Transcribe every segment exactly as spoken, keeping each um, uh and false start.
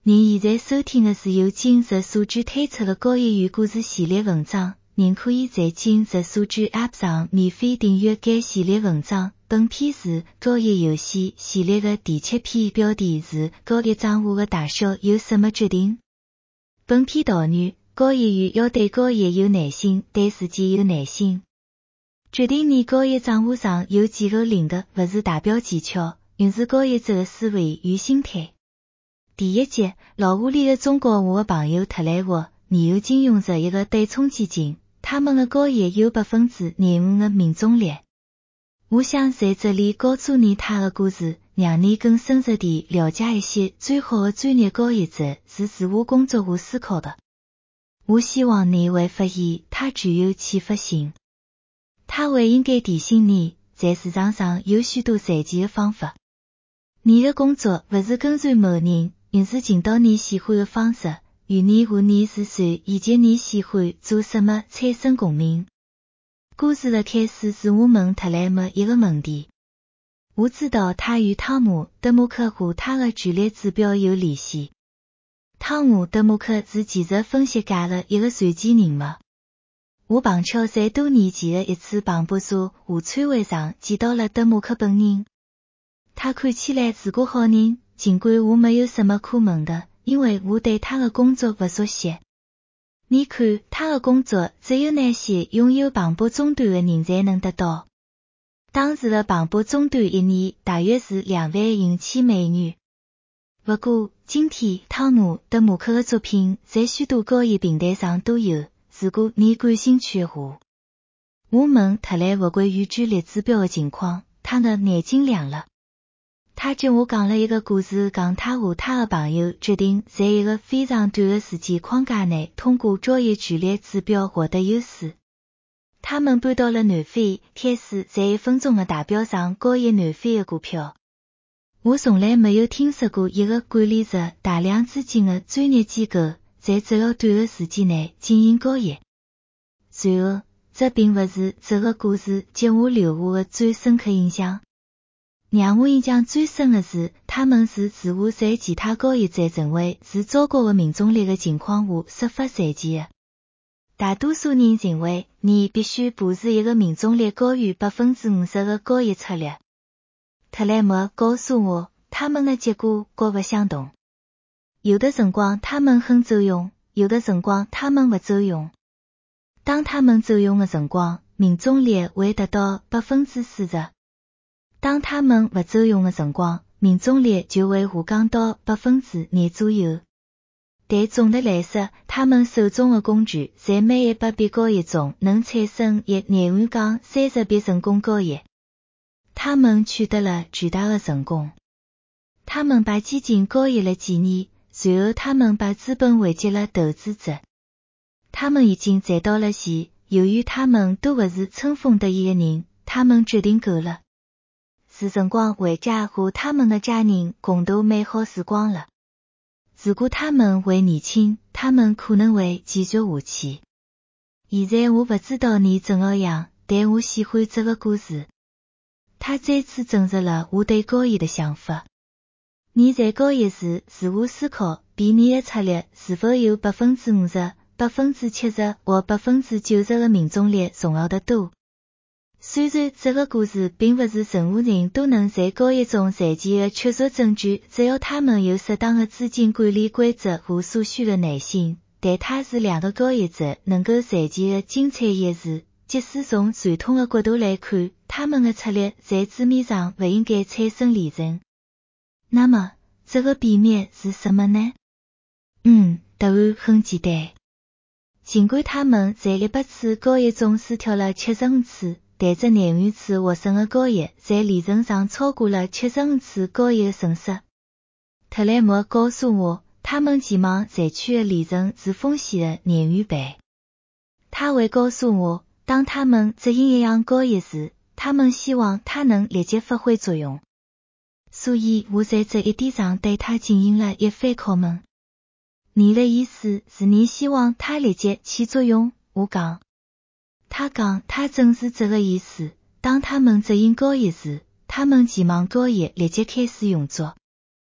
您现在收听的是由今日素质推出的高业余故事系列文章，您可以在今日素质 App 上免费订阅该系列文章。本篇是高业游戏系列的第七篇，标题是高业账户的大小由什么决定？本篇导语：高业余要对高业有耐心，对自己有耐心。决定你高业账户上有几个零的，不是代表技巧，而是高业者的思维与心态。第一节，老屋里的中国我的朋友特来我，你有金用着一个对冲基金，他们的高业有百分之廿五的命中率。我想在这里告诉你他的故事，让你更深入地了解一些最好的专业高业者是自我工作下思考的。我希望你会发现他具有启发性。他会应该提醒你，在市场上有许多赚钱的方法。你的工作不是跟随某人，而是尽到你喜欢的方式，与你和你是谁以及你喜欢做什么产生共鸣。故事的开始是我问特莱姆一个问题。我知道他与汤姆·德姆克和他的剧烈指标有联系。汤姆·德姆克是技术分析界的一个传奇人物。我碰巧在多年前的一次庞博社和餐会上见到了德姆克本人。他看起来是个好人，尽管我没有什么可问的，因为我对他的工作不熟悉。你看，他的工作只有那些拥有庞博终端的人才能得到。当时的庞博终端一年大约是两万英千美元。不过，今天汤姆·德姆克的作品在许多高业平台上都有，如果你感兴趣的话。我问特莱沃关于剧烈指标的情况，他的眼睛亮了。他叫我讲了一个故事，讲他和他的朋友决定在一个非常短的时间框架内通过交易剧烈指标获得优势。他们搬到了南非，开始在一分钟的大表上交易南非的股票。我从来没有听说过一个管理着大量资金的专业机构在这样短的时间内进行交易。然而，这并不是这个故事给我留下的最深刻印象。让我印象最深的是，他们是如何在其他交易者认为是糟糕的命中率的情况下设法赚钱的。大多数人认为，你必须布置一个命中率高于百分之五十的交易策略。特莱默告诉我，他们的结果各不相同。有的辰光他们很走用，有的辰光他们不走用。当他们走用的辰光，命中率会达到百分之四十。当他们不走用的辰光，命中率就会下降到百分之廿左右。但总的来说，他们手中的工具在每一百笔交易中能产生一廿五杠三十笔成功交易。他们取得了巨大的成功。他们把基金交易了几年，随后他们把资本汇集了投资者。他们已经赚到了钱，由于他们都不是春风得意的人，他们决定够了。是辰光回家和他们的家人共度美好时光了。如果他们还年轻，他们可能会继续下去。现在我不知道你怎么样，但我喜欢这个故事。他再次证实了我对交易的想法。你在交易时自我思考，比你的策略是否有百分之五十、百分之七十或百分之九十的命中率重要得多。虽然这个故事并不是任何人都能在交易中赚钱的确凿证据，只要他们有适当的资金管理规则和所需的耐心，但它是两个交易者能够赚钱的精彩演示。即使从传统的角度来看，他们的策略在纸面上不应该产生利润。那么，这个秘密是什么呢？嗯，答案很简单。尽管他们在一百次交易中输掉了七十五次，但这廿五次获胜的交易在利润上超过了七十五次交易的损失。特莱默告诉我，他们期望赚取的利润是风险的廿五倍。他会告诉我，当他们执行一样交易时，他们希望它能立即发挥作用。所以我在这一点上对他进行了一番拷问。你的意思是你希望它立即起作用？我讲。他讲他正是这个意思。当他们执行交易时，他们期望交易立即开始运作。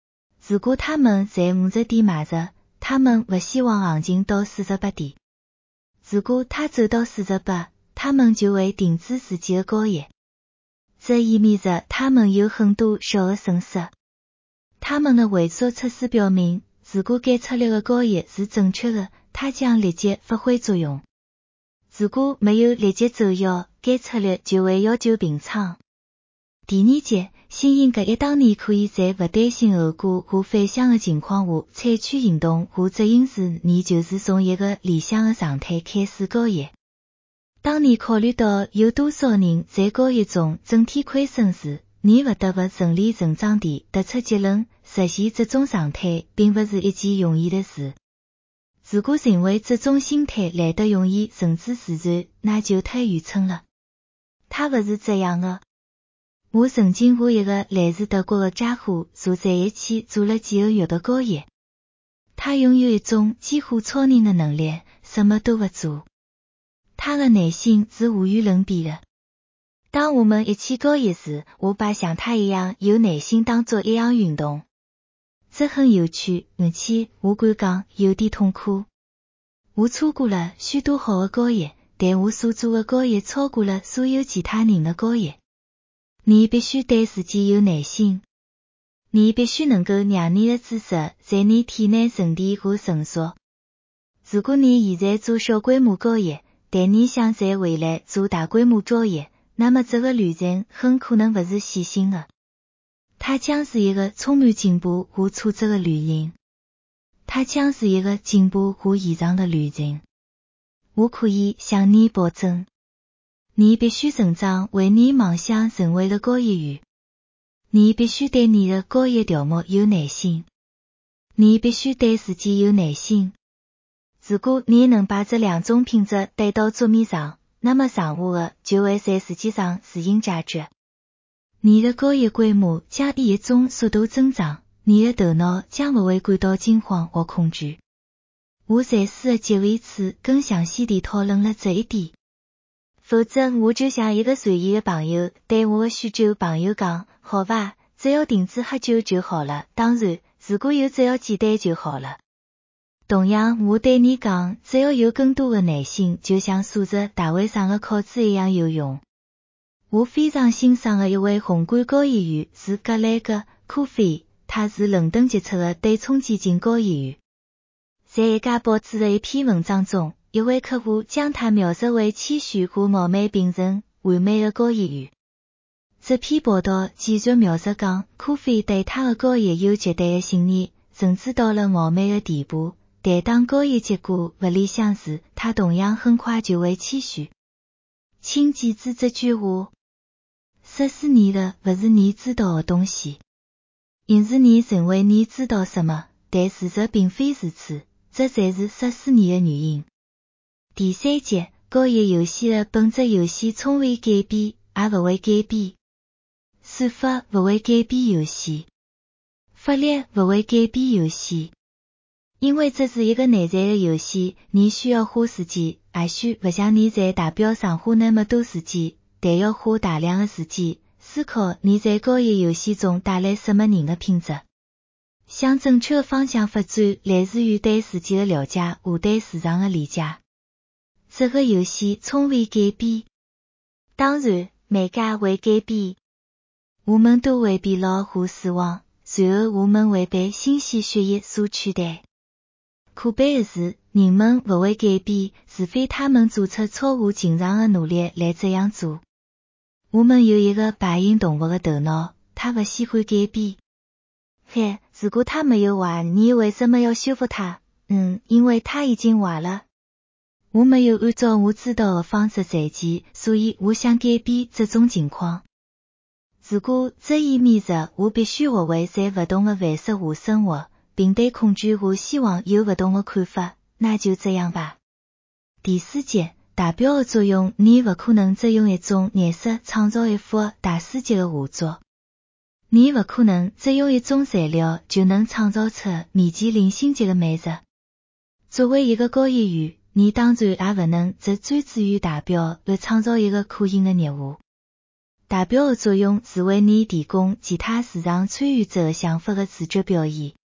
如果他们在五十点买入，他们不希望行情到四十八点。如果它走到四十八，他们就会停止自己的交易。这意味着他们有很多小的损失。他们的萎缩测试表明，如果该策略的交易是正确的，它将立即发挥作用。如果没有立即奏效，该策略就会要求平仓。第二节，新型搿一当然可以在不担心后果和反响的情况下采取行动和执行时，你就是从一个理想的状态开始交易。当你考虑到有多少人在交易中整体亏损时，你不得不顺理成章地得出结论，实现这种状态并不是一件容易的事。如果认为这种心态来得容易甚至自然，那就太愚蠢了。它不是这样的。我曾经和一个来自德国的家伙坐在一起做了几个月的交易。他拥有一种几乎超人的能力，什么都不做。他的耐心是无与伦比的。当我们一起交易时，我把像他一样有耐心当做一项运动。这很有趣，而且我敢讲有点痛苦。我错过了许多好的交易，但我所做的交易超过了所有其他人的交易。你必须对自己有耐心。你必须能够让你的知识在你体内沉淀和成熟。如果你现在做小规模交易，但你想在未来做大规模交易，那么这个旅程很可能不是线性的。它将是一个充满进步和挫折的旅程。它将是一个进步和异常的旅程。我可以向你保证。你必须成长为你梦想成为的交易员。你必须对你的交易条目有耐心。你必须对自己有耐心。如果你能把这两种品质带到桌面上，那么剩下的就会在实际上自行解决。你的交易规模将以一种速度增长，你的头脑将不会感到惊慌或恐惧。我在四的结尾处更详细地讨论了这一点。否则我就像一个随意的朋友对我的酗酒朋友讲，好吧，只要停止喝酒就好了，当然，如果有只要简单就好了。同样，我对你讲，只要有更多的耐心，就像数着大会上的考子一样有用。我非常欣赏的一位宏观交易员是格雷格·科菲，他是伦敦杰出的对冲基金交易员。在一家报纸的一篇文章中，一位客户将他描述为谦虚和冒昧并存、完美的交易员。这篇报道继续描述讲，科菲对他的交易有绝对的信任，甚至到了冒昧的地步。但当交易结果不理想时，他同样很快就会谦虚。请记住这句话：杀死你的不是你知道的东西，而是你认为你知道什么，但事实并非如此，这才是杀死你的原因。第三节，交易游戏的本质游戏从未改变，也不会改变。算法不会改变游戏，法律不会改变游戏。因为这是一个内在的游戏，你需要花时间，也许不像你在大表上花那么多时间，但要花大量的时间思考你在交易游戏中带来什么人的品质。向正确的方向发展来自于对自己的了解和对市场的理解。这个游戏从未改变。当然，每家会改变。我们都会变老和死亡，随后我们会被新鲜血液所取代。可悲的是，人们不会改变，除非他们做出超乎寻常的努力来这样做。我们有一个白银动物的头脑，它不喜欢改变。嘿，如果它没有坏，你为什么要修复它？嗯，因为它已经坏了。我没有按照我知道的方式赚钱，所以我想改变这种情况。如果这意味着我必须学会在不同的范式下生活，并对恐惧和希望有不同的看法，那就这样吧。第四节，代表的作用，你不可能只用一种颜色创造一幅大师级的画作。你不可能只用一种材料就能创造出米其林星级的美食。作为一个交易员，你当然也不能只专注于代表而创造一个可行的业务。代表的作用是为你提供其他市场参与者想法的视觉表现。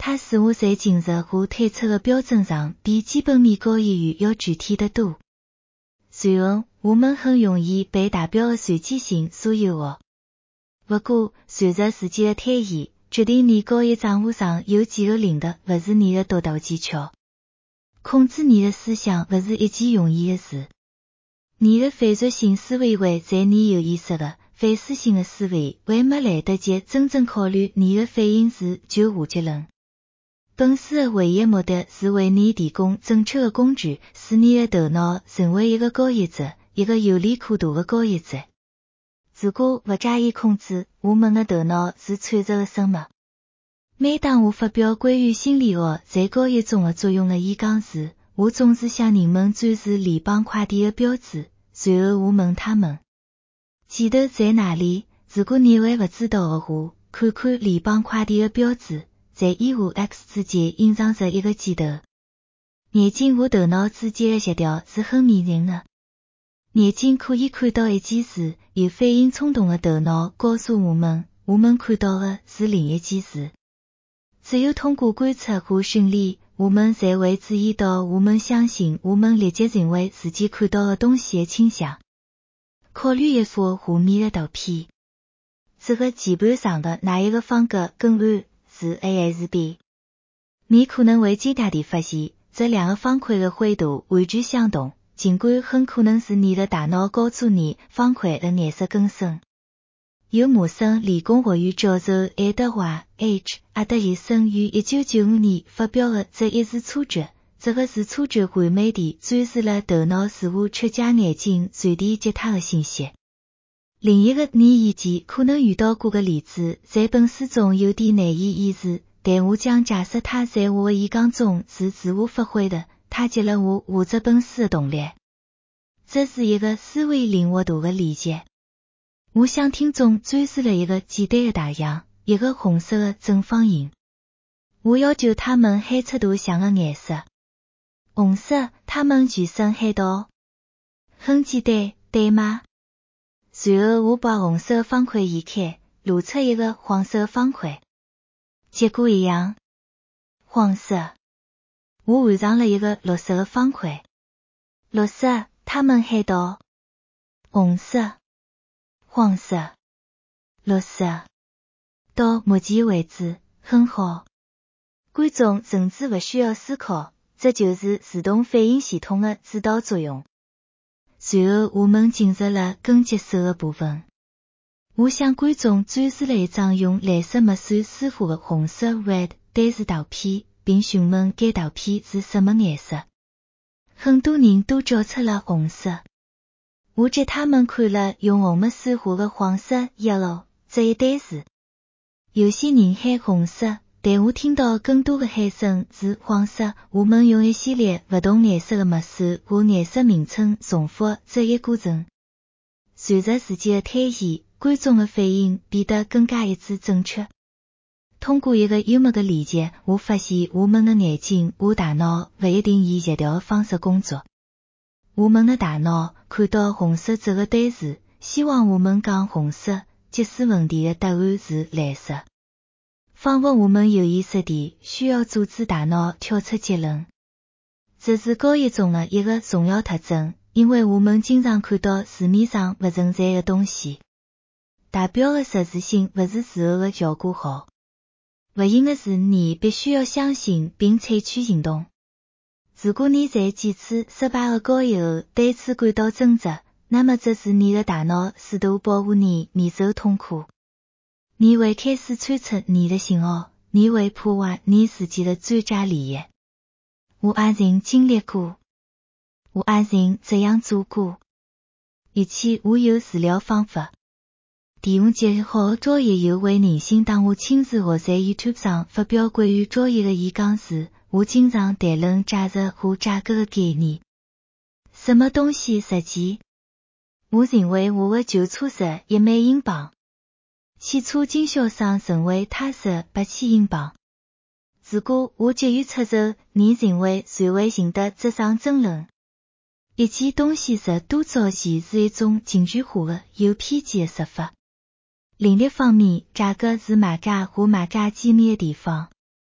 它使我在今日和推测的标准上比基本面高一语要具体得多。随后，我们很容易被代表的随机性所诱惑。不过，随着时间的推移，决定你高一账户上有几个领的不是你的独到技巧。控制你的思想不是一件容易的事。你的非属性思维为在你有意识的非私性的思维为没来得及真正考虑你的反应时就下结论。本书的唯一目的是为你提供正确的工具，使你的头脑成为一个高译者，一个有利可图的高译者。如果不加以控制，我们的头脑是脆弱的生物。每当我发表关于心理学在高译中的作用的演讲时，我总是向人们展示联邦快递的标志，随后我问他们：箭头在哪里？如果你还不知道的话，看看联邦快递的标志，在 E 和 X 之间隐藏着一个箭头。眼睛和头脑之间的协调是很迷人的。眼睛可以看到一件事，有反应冲动的头脑告诉我们，我们看到的是另一件事。只有通过观察和训练，我们才会注意到我们相信我们立即认为自己看到的东西的倾向。考虑一幅画面的图片，这个键盘上的哪一个方格更暗，是 A 还是 B？ 你可能会惊讶地发现，这两个方块的灰度完全相同，尽管很可能是你的大脑告诉你方块的颜色更深。由麻省理工学院教授爱德华 H 阿德里森于一九九五年发表的这一视错觉，这个视错觉完美地展示了头脑似乎曲架眼睛传递给他的信息。另一个你以前可能遇到过的例子，在本书中有点难以掩饰，但我将假设它在我的演讲中是自我发挥的，它给了我画这本书的动力。这是一个思维灵活度的理解。我向听众展示了一个简单的大象，一个红色的正方形。我要求他们喊出图像的颜色。红色，他们全身喊道。很简单，对吗？随后我把红色方块移开，露出一个黄色方块。结果一样。黄色。我换上了一个绿色的方块。绿色，他们喊道。红色。黄色。绿色。到目前为止，很好。观众甚至不需要思考，这就是自动反应系统的指导作用。随后我们进入了更棘手的部分。我向观众展示了一张用蓝色墨水施画的红色 red 单词图片，并询问该图片是什么颜色。很多人都叫出了红色。我给他们看了用红墨水画的黄色 yellow 这一单词。有些人喊红色，但我听到更多的喊声是黄色。我们用一系列不同颜色的墨水和颜色名称重复这一过程。随着时间的推移，观众的反应变得更加一致正确。通过一个幽默的理解，我发现我们的眼睛和大脑不一定以协调的方式工作。我们的大脑看到红色这个单词，希望我们讲红色，即使问题的答案是蓝色。仿佛我们有意识地需要阻止大脑跳出结论。这是高译中的一个重要特征，因为我们经常看到市面上不存在的东西。代表的实时性不是事后的效果好。不幸的是，你必须要相信并采取行动。如果你在几次失败的高译后对此感到挣扎，那么这是你的大脑试图保护你免受痛苦。你会开始传出你的信号，你会破坏你自己的专家利益。我爱人经历过，我爱人这样做过，而且我有治疗方法。第五节好高译有位人性。当我亲自或在 YouTube 上发表关于高译的演讲时，我经常谈论价值和价格的概念。什么东西实际？我认为我的旧车值一万英镑。汽车经销商认为它值八千英镑。如果我急于出售，你认为谁会赢得这场争论？一件东西值多少钱是一种情绪化的、有偏见的说法。另一方面，价格是买家和卖家见面的地方。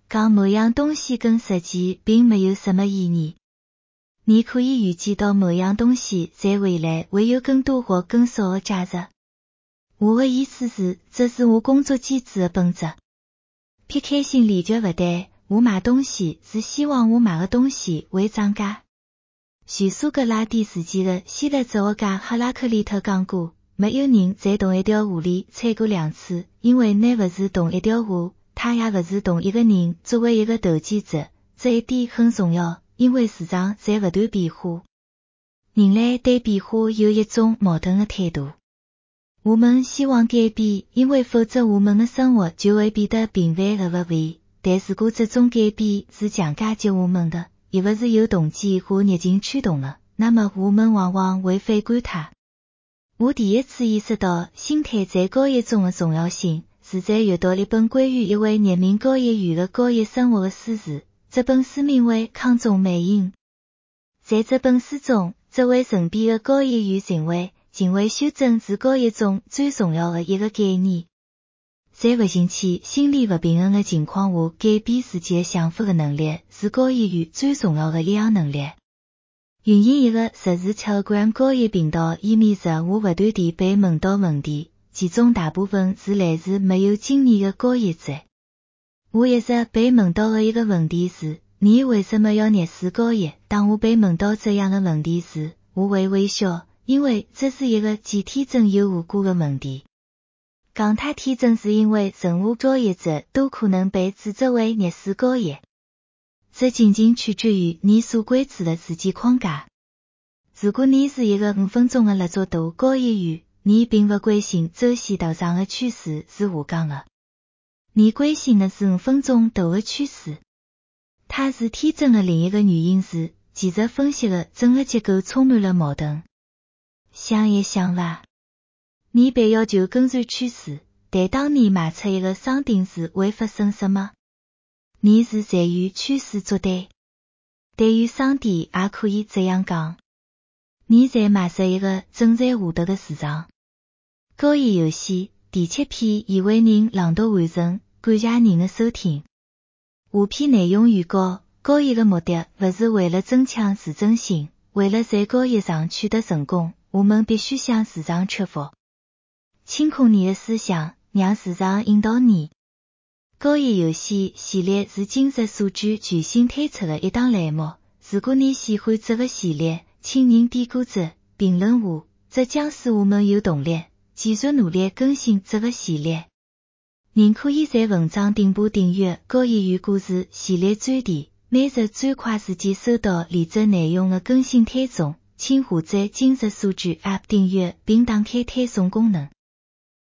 讲某样东西跟实际并没有什么意义。你可以预计到某样东西在未来会有更多或更少的价值。我的意思是，这是我工作机制的本质。撇开心理就不对，我买东西是希望我买的东西会涨价。叙苏格拉底事件的希腊哲学家赫拉克利特讲过，没有人在同一条河里踩过两次，因为那不是同一条河，他也不是同一个人。作为一个投机者，这一点很重要，因为市场在不断变化。人类对变化有一种矛盾的态度。我们希望改变，因为否则我们的生活就会变得平凡而不味。但如果这种改变是强加给我们的，而不是由动机和热情驱动的，那么我们往往会反感它。我第一次意识到心态在高一中的重要性，是在阅读一本关于一位热门高一员的高一生活的书时。这本书名为《康中美影》。在这本书中，这位神秘的高一员认为行为修正是高一中最重要的一个概念。在不兴趣、心理不平衡的情况下，改变自己的想法的能力是高一员最重要的一项能力。运营一个实时 Telegram 高一频道意味着我不断地被问到问题，其中大部分是来自没有经验的高一者。我一直被问到的一个问题是，你为什么要热思高一？当我被问到这样的问题时，我会微笑，因为这是一个既天真又无辜的问题。讲它天真是因为任何高一者都可能被指责为热思高一。这仅仅取决于你所关注的时间框架。如果你是一个五分钟的蜡烛头高一员，你并不关心周线道上的趋势是下降的。你关心的是五分钟头的趋势。它是天真的另一个原因是，技术分析的整个结构充满了矛盾。想一想吧，你被要求跟随趋势，但当你卖出一个商品时会发生什么？你是在与趋势作对。对于商店也可以这样讲。你在卖出一个正在下跌的市场。高一游戏第七篇已为您朗读完成，感谢您的收听。下篇内容预告：高一的目的不是为了增强自尊心，为了在高一上取得成功，我们必须向市场屈服。清空你的思想，让市场引导你。高一游戏系列是今日数据全新推出的一档栏目。如果你喜欢这个系列，请您点个赞、评论我，这将使我们有动力继续努力更新这个系列。您可以在文章顶部订阅高一员故事系列专题，每日最快时间收到连载内容的更新推送。请下载今日数据 App 订阅并打开推送功能。